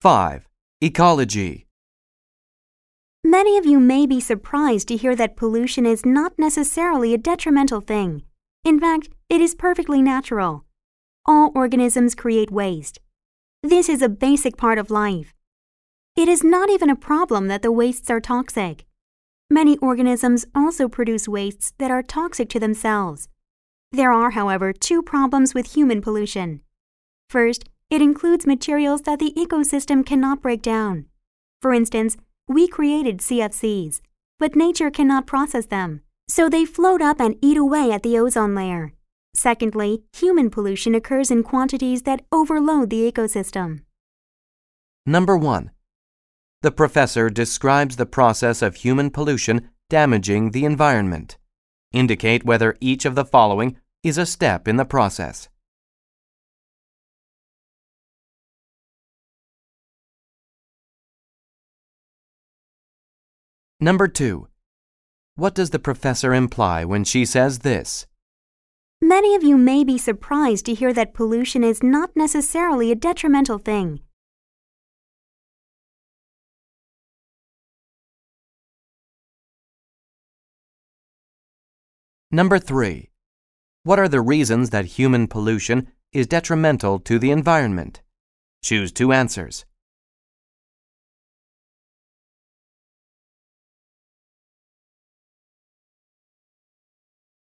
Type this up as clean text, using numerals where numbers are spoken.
5. Ecology. Many of you may be surprised to hear that pollution is not necessarily a detrimental thing. In fact, it is perfectly natural. All organisms create waste. This is a basic part of life. It is not even a problem that the wastes are toxic. Many organisms also produce wastes that are toxic to themselves. There are, however, two problems with human pollution. First, it includes materials that the ecosystem cannot break down. For instance, we created CFCs, but nature cannot process them, so they float up and eat away at the ozone layer. Secondly, human pollution occurs in quantities that overload the ecosystem. Number 1. The professor describes the process of human pollution damaging the environment. Indicate whether each of the following is a step in the process. Number 2. What does the professor imply when she says this? Many of you may be surprised to hear that pollution is not necessarily a detrimental thing. Number 3. What are the reasons that human pollution is detrimental to the environment? Choose two answers.